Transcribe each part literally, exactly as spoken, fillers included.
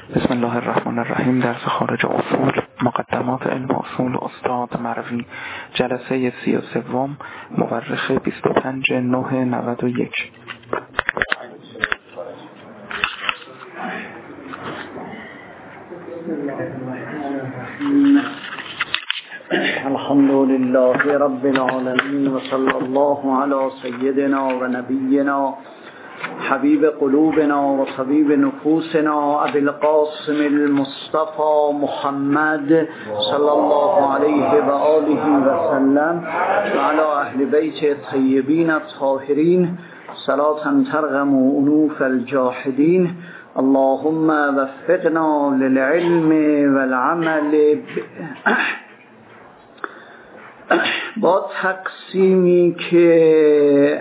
بسم الله الرحمن الرحیم. درس خارج اصول، مقدمات علم اصول، استاد مروی، جلسه سی و سوم، مورخ بیست و پنج نه نود و یک. الحمد لله رب العالمین و صلی الله علی سیدنا و نبینا حبیب قلوبنا و طبیب نفوسنا ابی القاسم المصطفى محمد صلی الله علیه و آله و سلم و علی اهل بیت الطیبین الطاهرین صلاة ترغم انوف الجاحدین. اللهم وفقنا للعلم والعمل. با تقسیمی که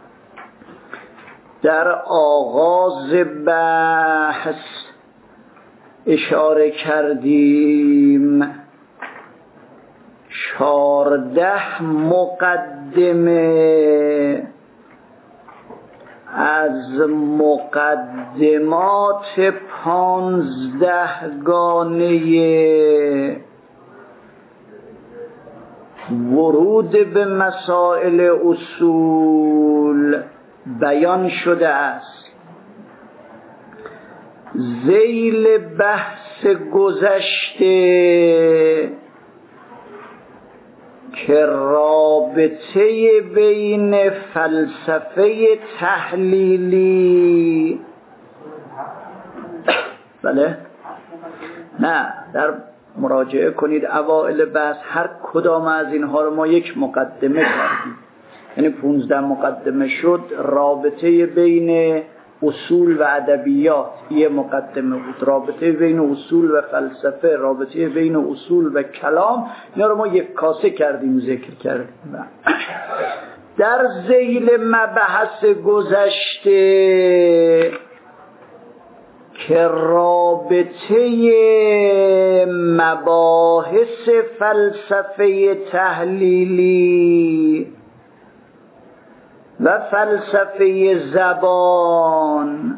در آغاز بحث اشاره کردیم، چهارده مقدمه از مقدمات پانزده گانه ورود به مسائل اصول بیان شده است. ذیل بحث گذشته که رابطه بین فلسفه تحلیلی بله نه در مراجعه کنید اوائل بحث هر کدام از اینها رو ما یک مقدمه کردیم، یعنی پونزده مقدمه شد. رابطه بین اصول و ادبیات یه مقدمه بود، رابطه بین اصول و فلسفه، رابطه بین اصول و کلام، اینا رو ما یک کاسه کردیم، ذکر کردیم. در ذیل مبحث گذشته که رابطه مباحث فلسفه تحلیلی و فلسفه زبان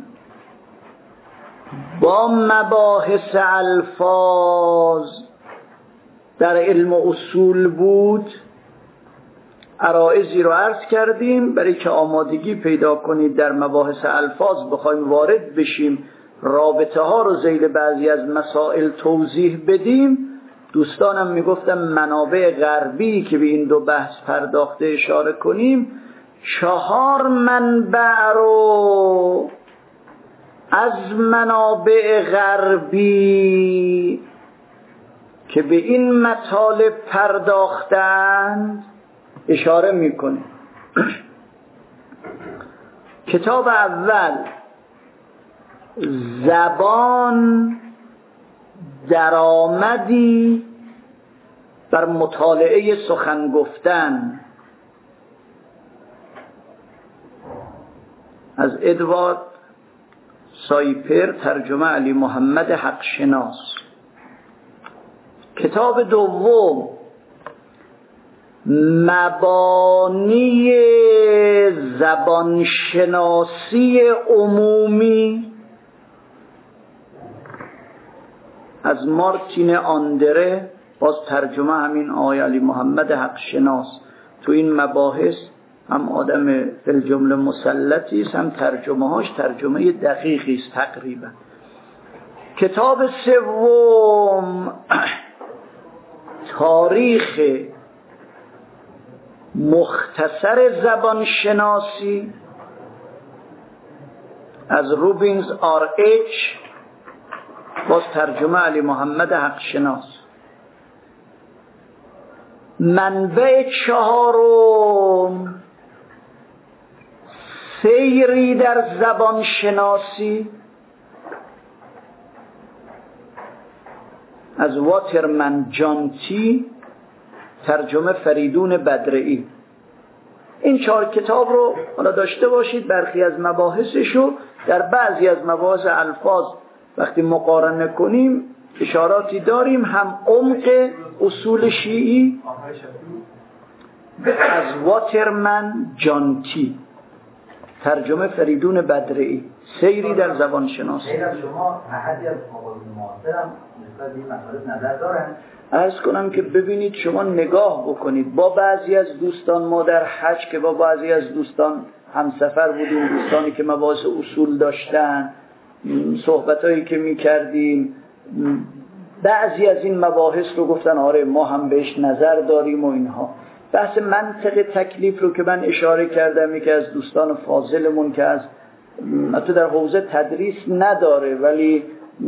با مباحث الفاظ در علم اصول بود، عرائضی رو عرض کردیم. برای که آمادگی پیدا کنید در مباحث الفاظ بخوایم وارد بشیم، رابطه ها رو ذیل بعضی از مسائل توضیح بدیم، دوستانم میگفتم منابع غربی که به این دو بحث پرداخته اشاره کنیم. چهار منبع رو از منابع غربی که به این مطالب پرداختند اشاره میکنیم. کتاب اول زبان درآمدی بر مطالعه سخن گفتن از ادوارد سایپر، ترجمه علی محمد حقشناس. کتاب دوم مبانی زبانشناسی عمومی از مارتین آندره، باز ترجمه همین آقای علی محمد حقشناس. تو این مباحث هم آدم فی جمله مسلطی است، هم ترجمه هاش ترجمه دقیقی است تقریبا. کتاب سوم تاریخ مختصر زبانشناسی از روبینز آر اچ، باز ترجمه علی محمد حقشناس. منبع چهارم سیری در زبان شناسی از واترمن جانتی، ترجمه فریدون بدرعی. این چهار کتاب رو حالا داشته باشید. برخی از مباحثشو در بعضی از مباحث الفاظ وقتی مقارنه کنیم اشاراتی داریم، هم عمق اصول شیعی از واترمن جانتی، ترجمه فریدون بدرعی، سیری در زبان شناسی. غیر از شما احدی از مقابل معاصرم نسبت به این مسائل نظر دارن؟ عرض کنم که ببینید شما نگاه بکنید، با بعضی از دوستان ما در حج که با بعضی از دوستان همسفر بودیم، دوستانی که مباحث اصول داشتن، صحبتایی که میکردیم، بعضی از این مباحث رو گفتن آره ما هم بهش نظر داریم و اینها. بحث منطق تکلیف رو که من اشاره کردم، یکی از دوستان فاضلمون که از حتی در حوزه تدریس نداره ولی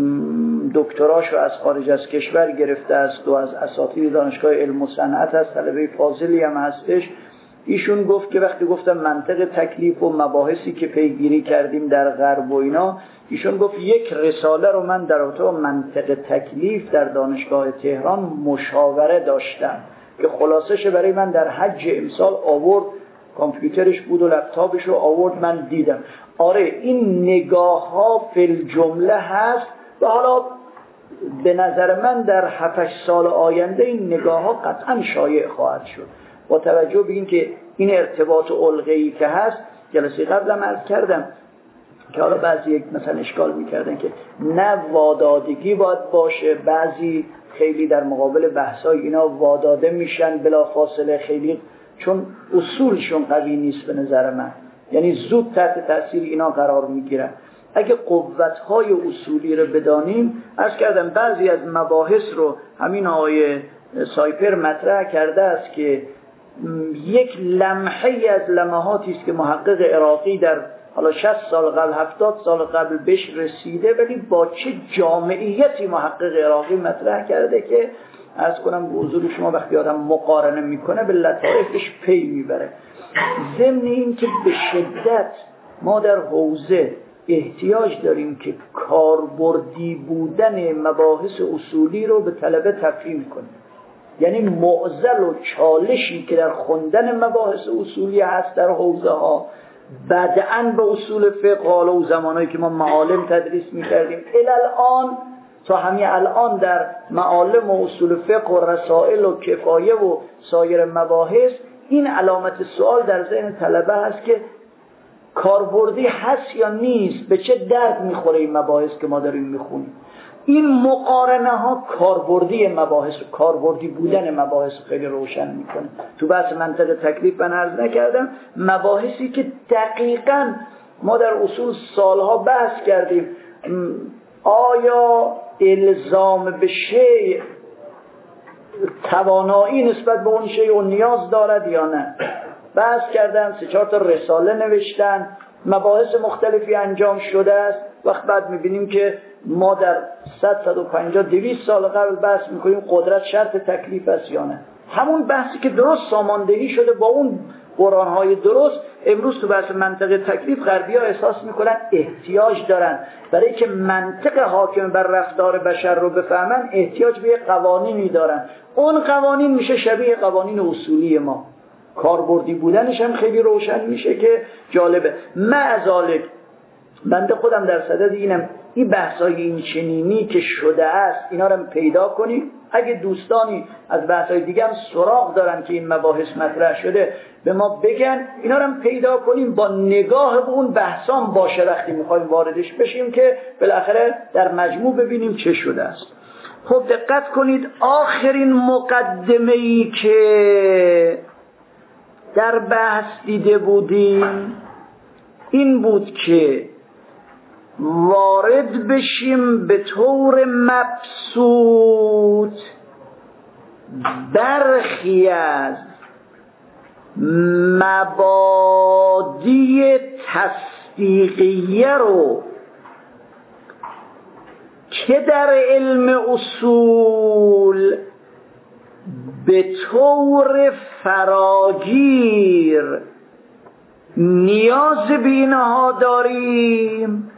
دکتراش رو از خارج از کشور گرفته است و از اساتید دانشگاه علم و صنعت است، طلبه فاضلی هم هستش، ایشون گفت که وقتی گفتم منطق تکلیف و مباحثی که پیگیری کردیم در غرب و اینا، ایشون گفت یک رساله رو من در رابطه با منطق تکلیف در دانشگاه تهران مشاوره داشتم که خلاصش برای من در حج امسال آورد، کامپیوترش بود و لپتاپش رو آورد، من دیدم. آره این نگاه ها فی الجمله هست و حالا به نظر من در هفت سال آینده این نگاه ها قطعا شایع خواهد شد با توجه به این که این ارتباط علقه‌ای که هست. جلسه قبلم عرض کردم که حالا بعضی یک مثلا اشکال میکردن که نه وادادگی باید باشه، بعضی خیلی در مقابل بحثای اینا واداده میشن بلا فاصله، خیلی چون اصولشون قوی نیست به نظر من، یعنی زود تحت تاثیر اینا قرار میگیرن. اگه قوت‌های اصولی رو بدانیم، عرض کردم بعضی از مباحث رو همین آقای سایپر مطرح کرده است که یک لمحه از لمحاتی است که محقق عراقی در حالا شصت سال قبل هفتاد سال قبل بهش رسیده، ولی با چه جامعیتی محقق عراقی مطرح کرده که عرض کنم به حضور شما وقتی آدم مقارنه میکنه به لطایفش پی میبره. ضمن این که به شدت ما در حوزه احتیاج داریم که کاربردی بودن مباحث اصولی رو به طلبه تفهیم کنیم، یعنی معضل و چالشی که در خوندن مباحث اصولی هست در حوزه ها، بعداً به اصول فقه، حالا و زمانهایی که ما معالم تدریس میکردیم الان تا همین الان در معالم و اصول فقه و رسائل و کفایه و سایر مباحث، این علامت سوال در ذهن طلبه هست که کاربردی هست یا نیست، به چه درد میخوره این مباحث که ما داریم میخونیم. این مقارنه ها کاربردی مباحث و کاربردی بودن مباحث خیلی روشن میکنه. تو بحث منطق تکلیف من عرض نکردم، مباحثی که دقیقاً ما در اصول سالها بحث کردیم، آیا الزام به شیء توانایی نسبت به اون شیء و نیاز دارد یا نه، بحث کردن، سه چهار تا رساله نوشتن، مباحث مختلفی انجام شده است. وقت بعد میبینیم که ما در صد صد و پنجاه دویست سال قبل بحث میکنیم قدرت شرط تکلیف است یا نه. همون بحثی که درست ساماندهی شده با اون قرآن‌های درست، امروز تو بحث منطق تکلیف غربی‌ها احساس میکنن احتیاج دارن برای که منطق حاکم بر رفتار بشر رو بفهمن، احتیاج به قوانینی دارن. اون قوانین میشه شبیه قوانین اصولی ما، کاربردی بودنش هم خیلی روشن میشه که جالبه. معذالک بنده خودم در صدد اینم این بحثای این چنینی که شده است اینا رو پیدا کنیم. اگه دوستانی از بحثای دیگه هم سراغ دارن که این مباحث مطرح شده به ما بگن، اینا رو پیدا کنیم، با نگاه به اون بحثام باشه وقتی میخوایم واردش بشیم که بالاخره در مجموع ببینیم چه شده است. خب دقت کنید، آخرین مقدمه‌ای که در بحث دیده بودیم این بود که وارد بشیم به طور مبسوط برخی از مبادی تصدیقیه رو که در علم اصول به طور فراگیر نیاز به اینها داریم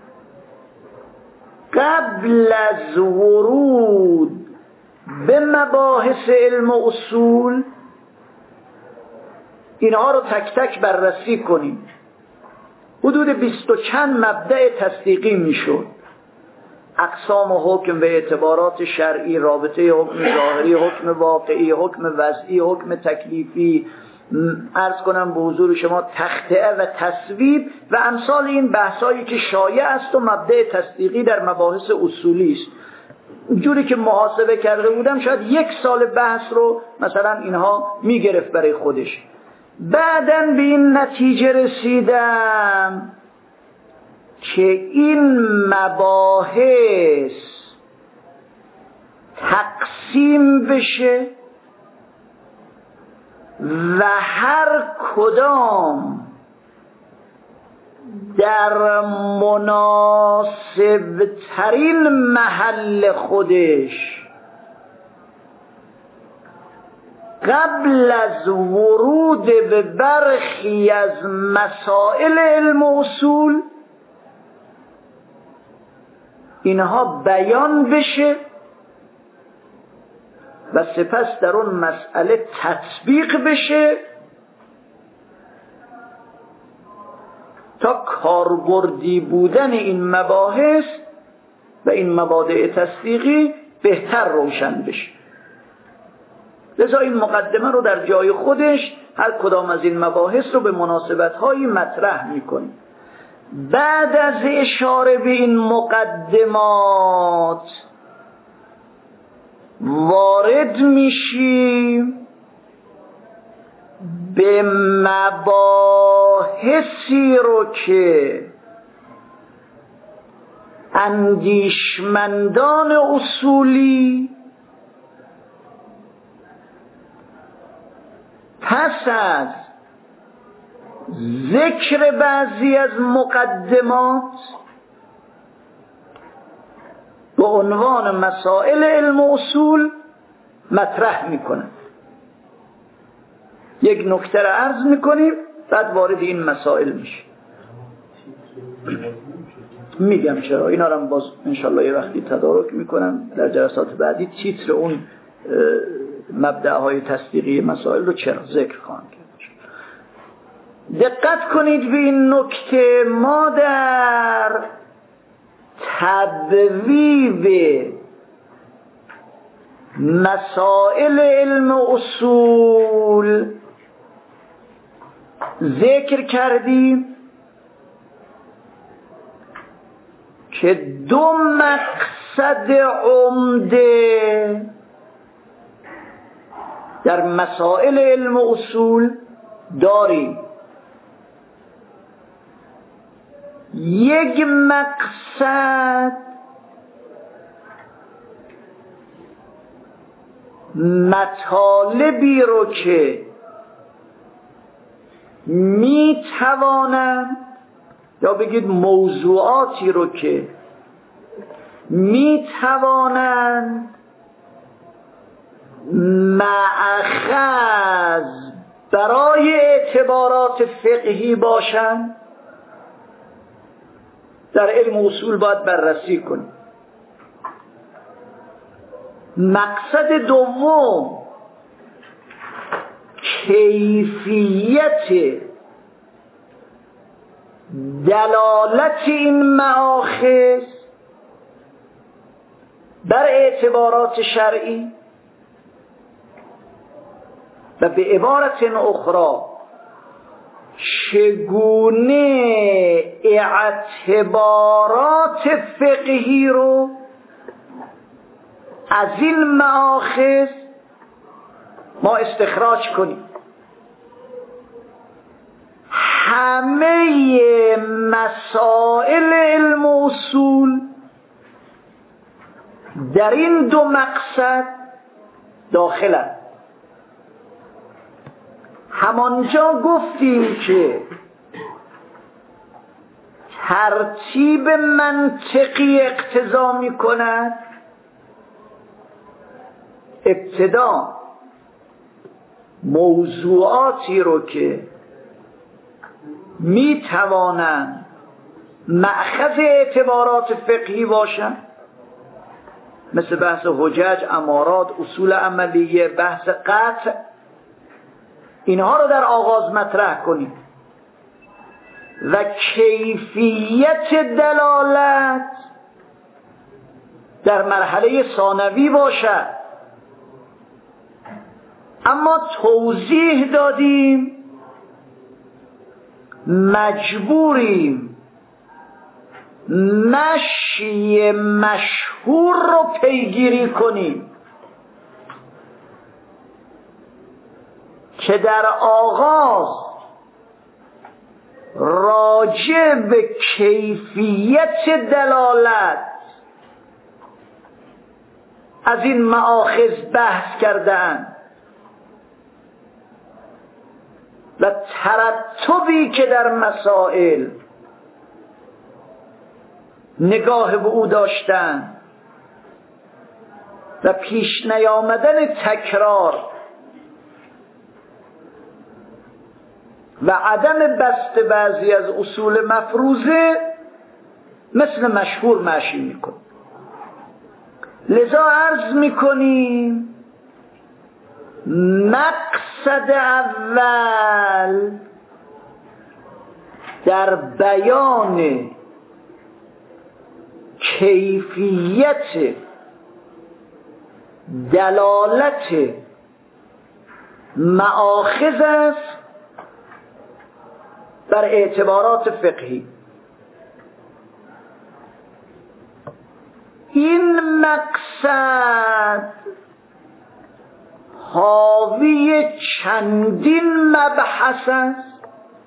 قبل از ورود به مباحث علم و اصول اینها رو تک تک بررسی کنیم. حدود بیست و چند مبدأ تصدیقی میشد، اقسام حکم و اعتبارات شرعی، رابطه حکم ظاهری، حکم واقعی، حکم وضعی، حکم تکلیفی، عرض کنم به حضور شما تخطئه و تصویب و امثال این بحثایی که شایع است و مبدأ تصدیقی در مباحث اصولی است. جوری که محاسبه کرده بودم شاید یک سال بحث رو مثلا اینها میگرفت برای خودش. بعداً به این نتیجه رسیدم که این مباحث تقسیم بشه و هر کدام در مناسب ترین محل خودش قبل از ورود به برخی از مسائل علم و اصول اینها بیان بشه و سپس در اون مسئله تطبیق بشه تا کاربردی بودن این مباحث و این مبادئ تصدیقی بهتر روشن بشه. لذا این مقدمه رو در جای خودش هر کدام از این مباحث رو به مناسبت‌هایی مطرح می‌کنیم. بعد از اشاره به این مقدمات وارد میشیم به مباحثی رو که اندیشمندان اصولی پس از ذکر بعضی از مقدمات به عنوان مسائل علم و اصول مطرح میکنند. یک نکته را عرض میکنیم بعد وارد این مسائل میشه. میگم چرا اینا رو باز انشالله یه وقتی تدارک میکنم در جلسات بعدی تیتر اون مبدأهای تصدیقی مسائل رو چرا ذکر خواهم کرد. دقت کنید به این نکته. ما در تبویب مسائل علم و اصول ذکر کردیم که دو مقصد عمده در مسائل علم و اصول داریم. یک مقصد مطالبی رو که می توانند یا بگید موضوعاتی رو که می توانند مأخذ برای اعتبارات فقهی باشند در علم و اصول باید بررسی کنیم. مقصد دوم کیفیت دلالت این مآخذ بر اعتبارات شرعی و به عبارت اخرى چگونه اعتبارات فقهی رو از این مآخذ ما استخراج کنیم. همه مسائل علم و اصول در این دو مقصد داخلند. همانجا گفتیم که ترتیب منطقی اقتضا می کند ابتدا موضوعاتی رو که می توانند مأخذ اعتبارات فقهی باشند مثل بحث حجج، امارات، اصول عملیه، بحث قطع، اینها رو در آغاز مطرح کنیم و کیفیت دلالت در مرحله ثانوی باشد. اما ما توضیح دادیم مجبوریم مشی مشهور رو پیگیری کنیم که در آغاز راجع به کیفیت دلالت از این مآخذ بحث کردن و ترتبی که در مسائل نگاه به او داشتن و پیش نیامدن تکرار و عدم بست بعضی از اصول مفروضه مثل مشهور مشی میکن. لذا عرض میکنیم مقصد اول در بیان کیفیت دلالت مآخذ است بر اعتبارات فقهی. این مقصد حاوی چندین مبحث است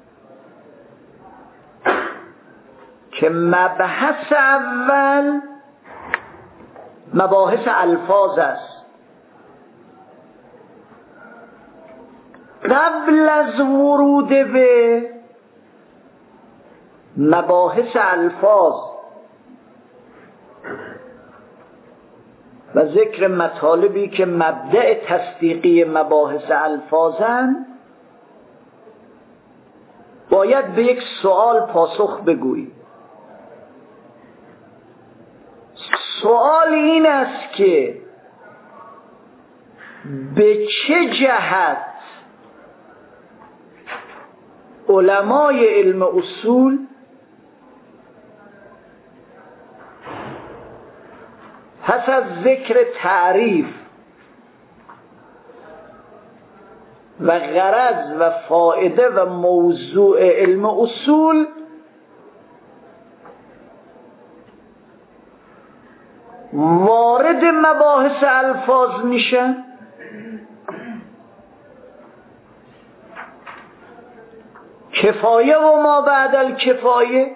که مبحث اول مباحث الفاظ است. قبل از ورود به مباحث الفاظ و ذکر مطالبی که مبدأ تصدیقی مباحث الفاظن، باید به یک سوال پاسخ بگویی. سوال این است که به چه جهت علمای علم اصول پس از ذکر تعریف و غرض و فائده و موضوع علم اصول وارد مباحث الفاظ میشن، کفایه و ما بعد الکفایه.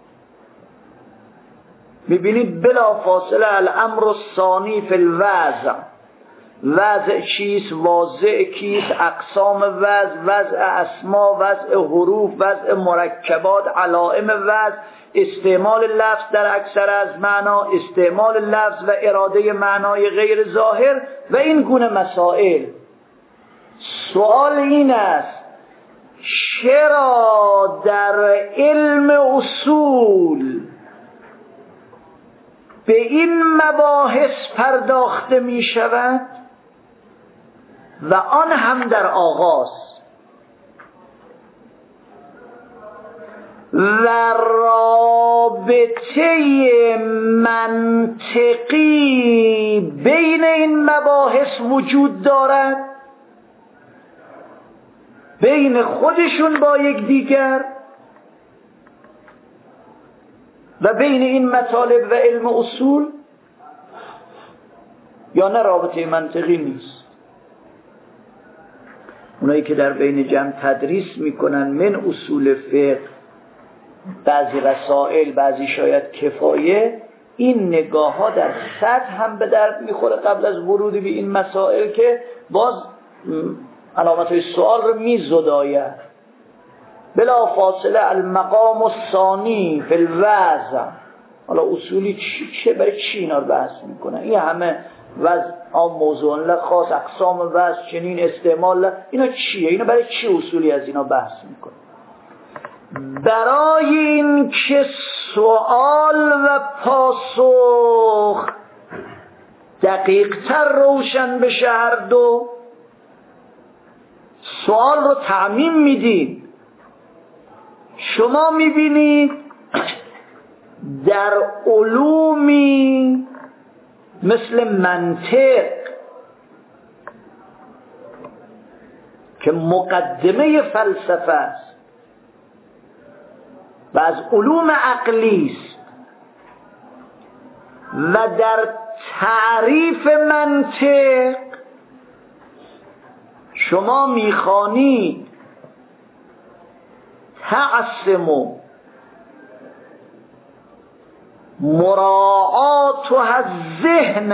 میبینید بلا فاصله الامر الثانی فی الوضع، وضع چیست، واضع کیست، اقسام وضع، وضع اسما، وضع حروف، وضع مرکبات، علائم وضع، استعمال لفظ در اکثر از معنا، استعمال لفظ و اراده معنای غیر ظاهر و این گونه مسائل. سوال این است چرا در علم اصول به این مباحث پرداخته می شود و آن هم در آغاز، و رابطه منطقی بین این مباحث وجود دارد، بین خودشون با یک دیگر و بین این مطالب و علم اصول، یا نه رابطه منطقی نیست. اونایی که در بین جمع تدریس میکنن من اصول فقه، بعضی رسائل، بعضی شاید کفایه، این نگاه ها در سطح هم به درد میخوره قبل از ورود به این مسائل که باز علامت های سوال رو میزداید. بلا فاصله المقام الثانی فی الوضع. حالا اصولی چه برای چی اینا رو بحث میکنن؟ این همه وضع آم موضوع لخاص، اقسام وضع، چنین استعمال، اینا چیه؟ اینا برای چی اصولی از اینا بحث میکنن؟ برای این که سوال و پاسخ دقیق تر روشن بشه هر دو. سوال رو تعمیم میدین. شما میبینید در علومی مثل منطق که مقدمه فلسفه است و از علوم عقلی است و در تعریف منطق شما میخوانید تعصم مراعات الذهن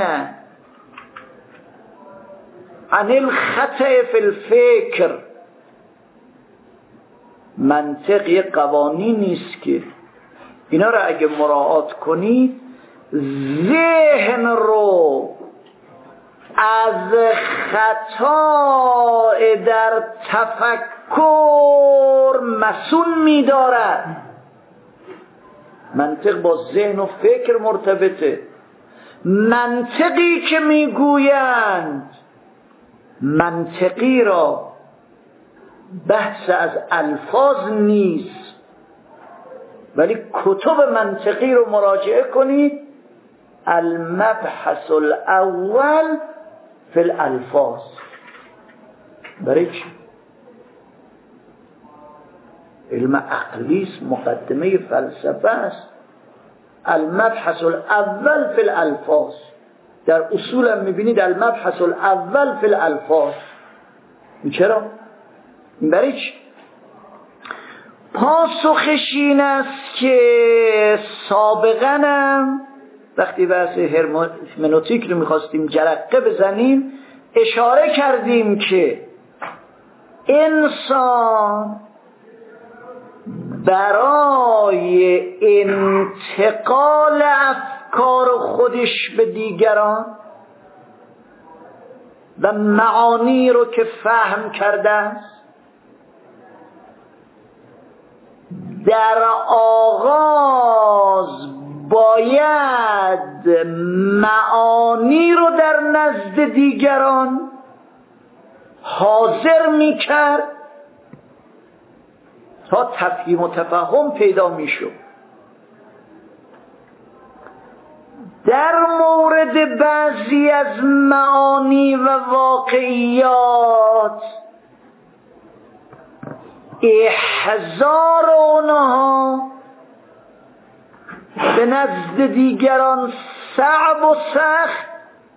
عن الخطأ فی الفکر. منطق یک قوانینی است که اینا رو اگه مراعات کنید ذهن رو از خطا در تفکر مسون می‌دارد. منطق با ذهن و فکر مرتبطه. منطقی که میگویند منطقی را بحث از الفاظ نیست، ولی کتب منطقی رو مراجعه کنید، المبحث الاول فی الالفاظ. برای چی؟ علم عقلی است، مقدمه فلسفه است. المبحث الاول فی الالفاظ. در اصول هم میبینید المبحث الاول فی الالفاظ. چرا؟ این برای چی؟ پاسخش این است که سابقاً وقتی بحث هرمنوتیک رو میخواستیم جرقه بزنیم اشاره کردیم که انسان برای انتقال افکار خودش به دیگران و معانی رو که فهم کرده است در آغاز باید معانی رو در نزد دیگران حاضر میکرد تا تفهیم و تفهم پیدا میشد. در مورد بعضی از معانی و واقعیات احضار اونها به نزد دیگران صعب و سخت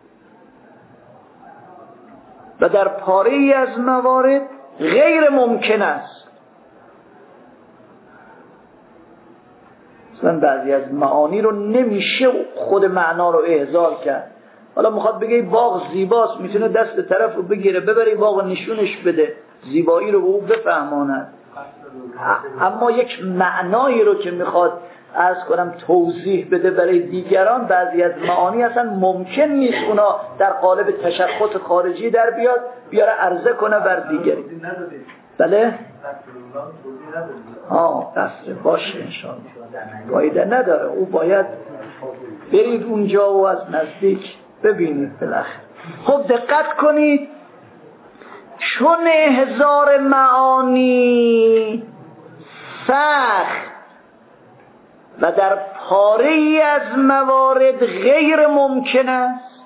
و در پاره‌ای از موارد غیر ممکن است. مثلا بعضی از معانی رو نمیشه خود معنا رو احضار کرد. حالا میخواد بگه باغ زیباست، میتونه دست طرف رو بگیره ببره باغ نشونش بده، زیبایی رو به او بفهماند. اما یک معنایی رو که میخواد عرض کنم توضیح بده برای دیگران، بعضی از معانی اصلا ممکن نیست اونا در قالب تشخص خارجی در بیاد بیاره عرضه کنه بر دیگری. بله؟ ها قصر باشه انشاءالله. فایده نداره، او باید برید اونجا و از نزدیک ببینید بالاخره. خب دقت کنید، چون هزار معانی سخت و در پاره‌ای از موارد غیر ممکن است،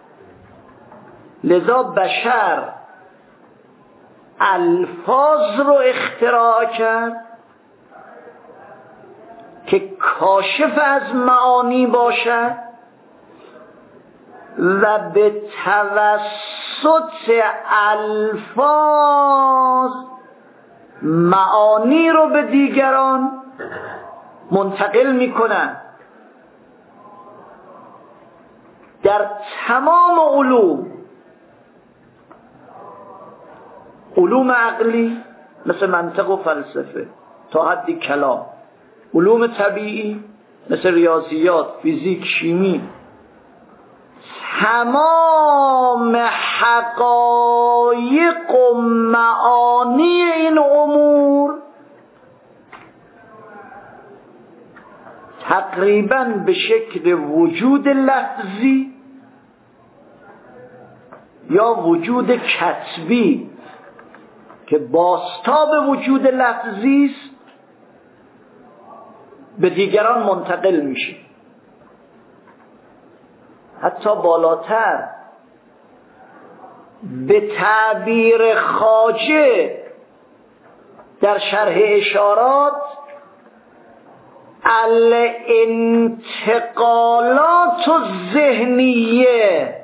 لذا بشر الفاظ رو اختراع کرد که کاشف از معانی باشد و به توسط الفاظ معانی رو به دیگران منتقل میکنن. در تمام علوم، علوم عقلی مثل منطق و فلسفه تا حدی کلام، علوم طبیعی مثل ریاضیات، فیزیک، شیمی، تمام حقایق و معانی این امور تقریباً به شکل وجود لفظی یا وجود کتبی که بازتاب وجود لفظی است به دیگران منتقل میشه. حتی بالاتر به تعبیر خواجه در شرح اشارات الانتقالات الذهنیه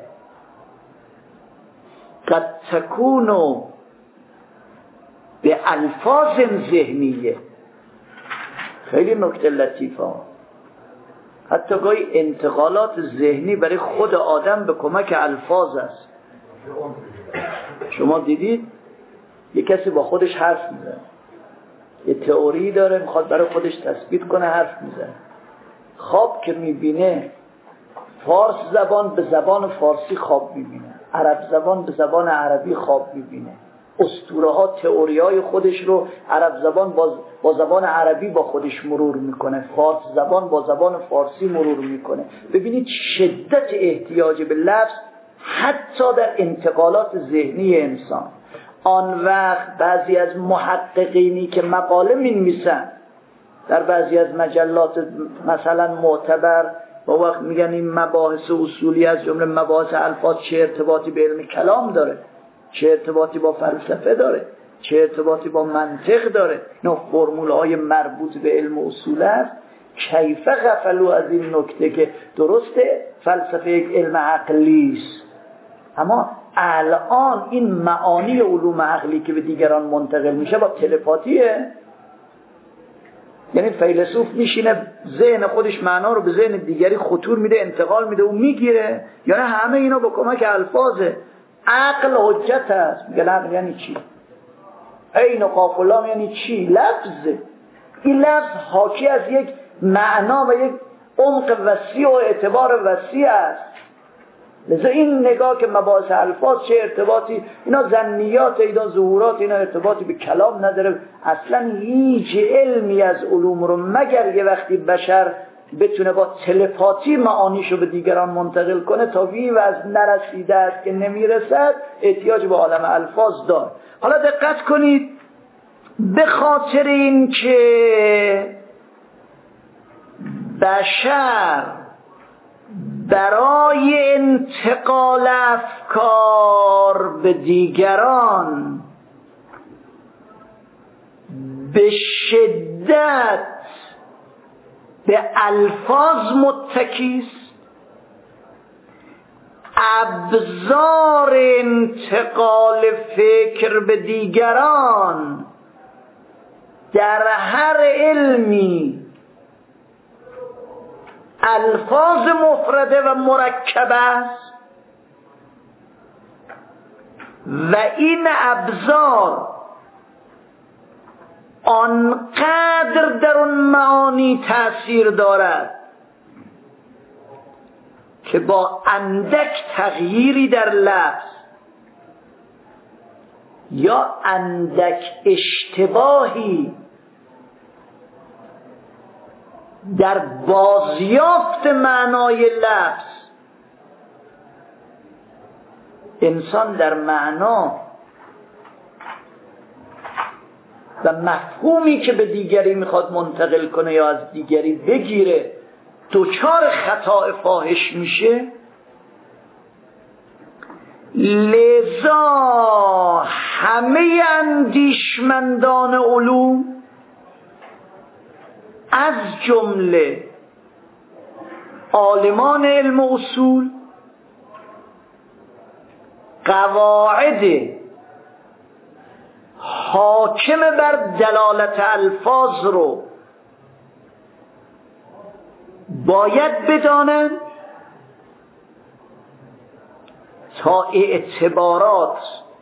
قد تكون به الفاظ ذهنیه. خیلی نکته لطیفه ها. حتی گاهی انتقالات ذهنی برای خود آدم به کمک الفاظ است. شما دیدید یه کسی با خودش حرف میزنه، یه تئوری داره میخواد برای خودش تثبیت کنه، حرف میزنه. خواب که میبینه فارس زبان به زبان فارسی خواب میبینه، عرب زبان به زبان عربی خواب میبینه، اسطوره ها تئوری های خودش رو عرب زبان با, با زبان عربی با خودش مرور میکنه، فارس زبان با زبان فارسی مرور میکنه. ببینید شدت احتیاج به لفظ حتی در انتقالات ذهنی انسان. آن وقت بعضی از محققینی که مقاله می‌نویسن در بعضی از مجلات مثلا معتبر، با وقت میگن این مباحث اصولی از جمله مباحث الفاظ چه ارتباطی به علم کلام داره، چه ارتباطی با فلسفه داره، چه ارتباطی با منطق داره، اینا فرمول‌های مربوط به علم اصول است. کیف غفلوا از این نکته که درسته فلسفه یک علم عقلی است، اما الان این معانی علوم عقلی که به دیگران منتقل میشه با تلپاتیه. یعنی فیلسوف میشینه ذهن خودش معنا رو به ذهن دیگری خطور میده، انتقال میده و میگیره، یا نه همه اینا با کمک الفاظه. عقل حجت است. میگه عقل یعنی چی؟ عین و قاف و لام یعنی چی؟ لفظه. این لفظ حاکی از یک معنا و یک عمق وسیع و اعتبار وسیع است. لذا این نگاه که مباحث الفاظ چه ارتباطی، اینا ظنیات، اینا ظهورات، اینا ارتباطی به کلام نداره. اصلا هیچ علمی از علوم رو مگر یه وقتی بشر بتونه با تلپاتی معانیشو به دیگران منتقل کنه تا وی وضع نرسیده است که نمیرسد، احتیاج به عالم الفاظ داره. حالا دقت کنید، به خاطر این که بشر برای انتقال افکار به دیگران به شدت به الفاظ متکی است، ابزار انتقال فکر به دیگران در هر علمی الفاظ مفرده و مرکبه است و این ابزار آنقدر در اون معانی تأثیر دارد که با اندک تغییری در لفظ یا اندک اشتباهی در بازیافت معنای لفظ انسان در معنا و مفهومی که به دیگری میخواد منتقل کنه یا از دیگری بگیره دچار خطا فاحش میشه. لذا همه اندیشمندان علوم از جمله عالمان علم اصول قواعد حاکم بر دلالت الفاظ رو باید بدانند تا اعتبارات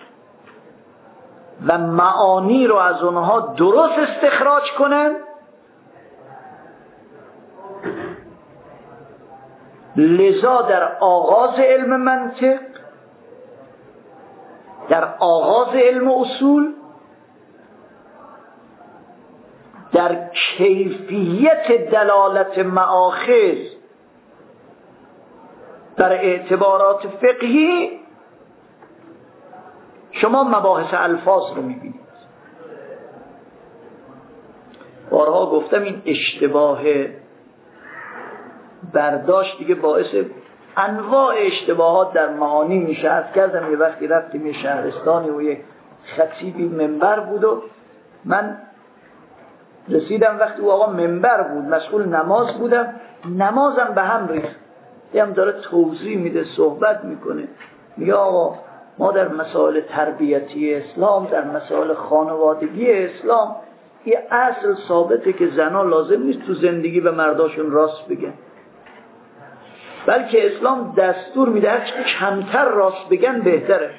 و معانی رو از اونها درست استخراج کنند. لذا در آغاز علم منطق، در آغاز علم اصول، در کیفیت دلالت مآخذ در اعتبارات فقهی شما مباحث الفاظ رو میبینید. بارها گفتم این اشتباه برداشت دیگه باعث انواع اشتباهات در معانی میشه. از کردم یه وقتی رفتیم یه شهرستانی و یه خطیبی منبر بود و من رسیدم وقتی او آقا منبر بود مشغول نماز بودم، نمازم به هم ریخت. هم داره توضیح میده، صحبت میکنه، میگه آقا ما در مسائل تربیتی اسلام، در مسائل خانوادگی اسلام یه اصل ثابته که زنها لازم نیست تو زندگی به مرداشون راست بگن، بلکه اسلام دستور میده هر کمتر راست بگن بهتره.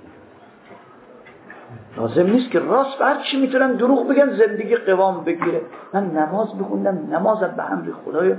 لازم نیست که راست هر چی میتونن دروغ بگن زندگی قوام بگیره. من نماز بخوندم، نمازم به امر خدایا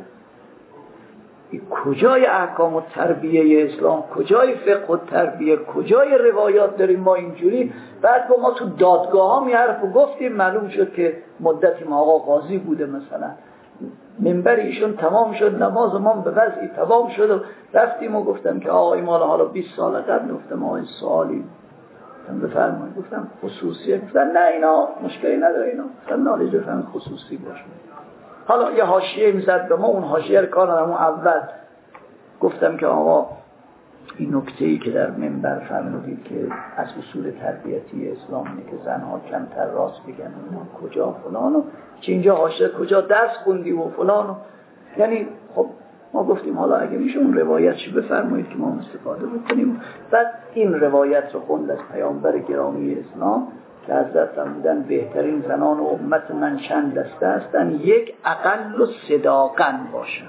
کجای احکام و تربیه اسلام، کجای فقه و تربیه، کجای روایات داریم ما اینجوری؟ بعد با ما تو دادگاه ها می حرف گفتیم، معلوم شد که مدتی ما آقا قاضی بوده مثلا، منبر ایشون تمام شد، نماز ما به وضعی تمام شد و رفتیم و گفتم که آقای مال حالا بیست سال قبل گفتم آقای سوالی بفرمایید، گفتم خصوصیه، گفتن نه اینا مشکلی نداره، اینا گفتم نالج بفرمایید خصوصی باشه. حالا یه حاشیه میزد به ما، اون حاشیه رو کارم اول گفتم که آقا این نکته‌ای که در منبر فرمودید که از اصول تربیتی اسلام اینه که زنها کمتر راست بگن، اینا کجا فلانو چه اینجا حاشیه کجا درس خوندی و فلانو، یعنی خب ما گفتیم حالا اگه میشه اون روایتش بفرمایید که ما استفاده بکنیم. بعد این روایت رو خوند از پیامبر گرامی اسلام که حضرت فرمودن بهترین زنان و امت من چند دسته هستن، یک اقل و صداقن باشن.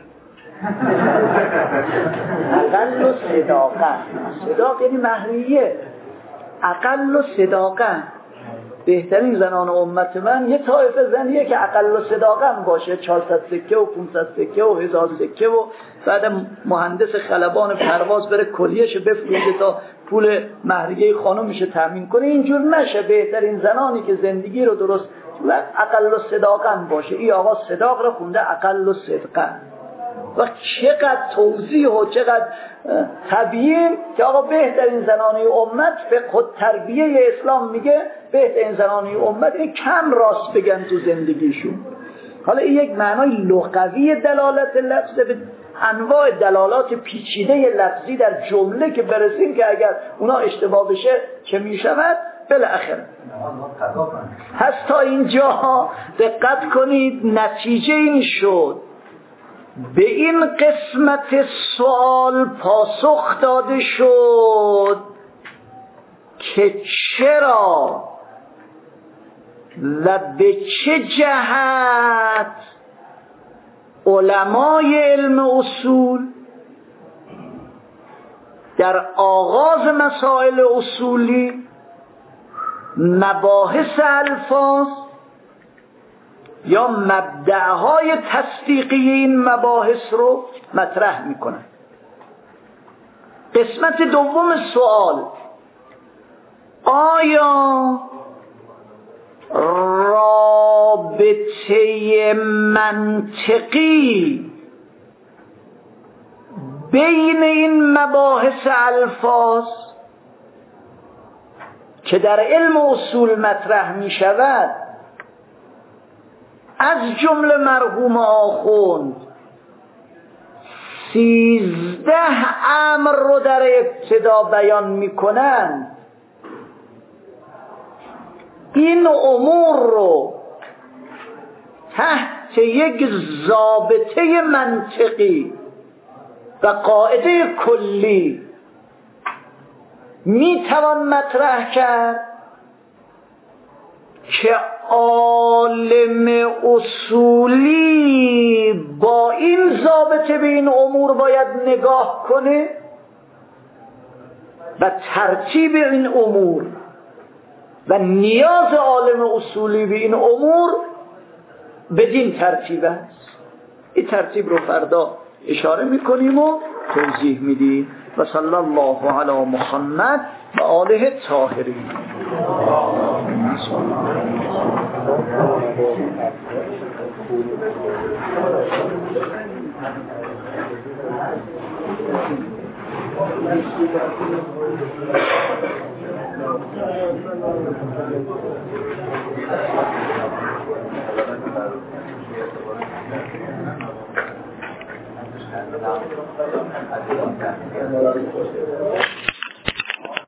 اقل و صداقن، صداق یعنی مهریه، اقل و صداقن. بهترین زنان امت من یه طایفه زنیه که اقل و صداقن باشه، چهارصد سکه و پانصد سکه و هزار سکه و بعد مهندس خلبان پرواز بره کلیه‌شو بفروشه تا پول مهریه خانومش تامین کنه. اینجور نشه. بهترین زنانی که زندگی رو درست و اقل و صداقن باشه. این آقا صداق رو خونده اقل و صدقن و چقدر توضیح و چقدر تبیین که آقا بهترین زنانی امت فقه و تربیه اسلام میگه بهترین زنانی امت این کم راست بگن تو زندگیشون. حالا این یک معنای لغوی دلالت لفظه، به انواع دلالات پیچیده لفظی در جمله که برسیم که اگر اونا اشتباه بشه چه میشود بالاخره. هست تا اینجا دقت کنید، نتیجه این شد به این قسمت سوال پاسخ داده شد که چرا و به چه جهت علمای علم اصول در آغاز مسائل اصولی مباحث الفاظ یا مبدأهای تصدیقی این مباحث رو مطرح میکنن. قسمت دوم سوال، آیا رابطه منطقی بین این مباحث الفاظ که در علم اصول مطرح می شود از جمله مرحوم آخوند سیزده امر رو در ابتدا بیان می کنند، این امور رو تحت یک ضابطه منطقی و قاعده کلی می توان مطرح کرد که عالم اصولی با این ضابطه به این امور باید نگاه کنه و ترتیب این امور و نیاز عالم اصولی به این امور بدین ترتیب است. این ترتیب رو فردا اشاره میکنیم و توضیح میدیم. و صلی الله علی محمد و آله الطاهرین. سلام.